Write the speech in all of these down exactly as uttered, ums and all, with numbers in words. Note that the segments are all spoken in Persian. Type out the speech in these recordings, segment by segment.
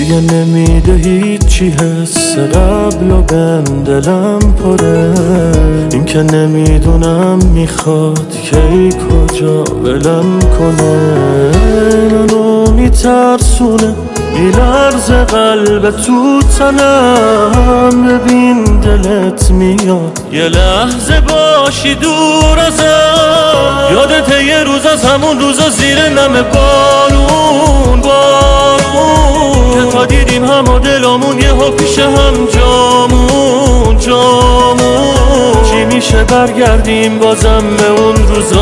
دیگه نمیده هیچی حس قبل و بهم دلم پره. این که نمیدونم میخواد کی کجا ولم کنه. منو میترسونه میلرزه قلب تو تنم. ببین دلت میاد یه لحظه باشی دور ازم. یادت یه روز از همون روزا زیر نم بارون بارون که تا دیدیم همه دلامون یه ها پیش هم جامون جامون. چی میشه برگردیم بازم به اون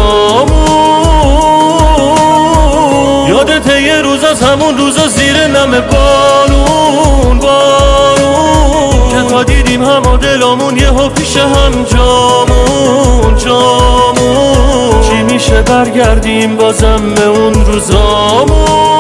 روزامون. یادت یه روز از همون روزا زیر نم بارون بارون که تا دیدیم همه دلامون یه ها پیش هم جامون جامون. چی میشه برگردیم بازم به اون روزامون.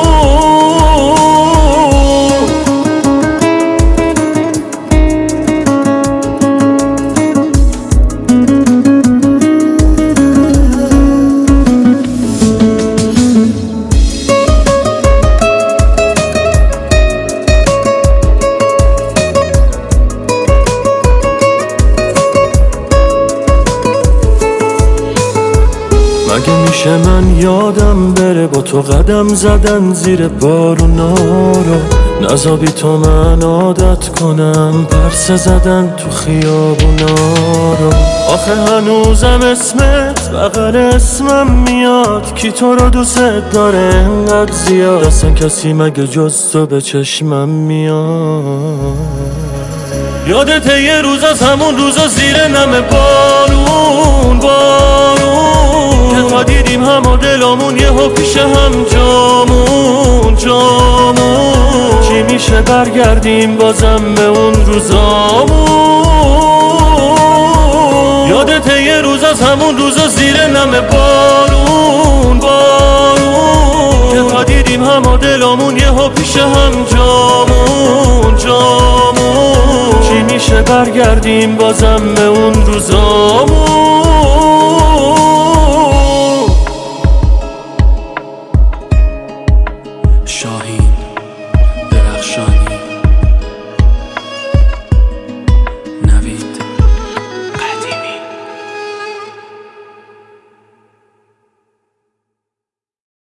مگه میشه من یادم بره با تو قدم زدن زیر بارونا رو. نذابی تو من عادت کنم پرسه زدن تو خیابونا رو. آخه هنوزم اسمت بغل اسمم میاد. کی تو رو دوست داره انقدر زیاد؟ اصلا کسی مگه جز تو به چشمم میاد؟ یادت یه روز از همون روزا زیر نم بارون بارون که تا دیدیم همه دلامون یه ها پیش هم جامون جامون. چی میشه برگردیم بازم به اون روزامون. یادت یه روز از همون روزا زیر نم بارون بارون که تا دیدیم همه دلامون یه ها پیش هم جامون جامون. چی میشه برگردیم بازم به اون روزامون. شاهین درخشانی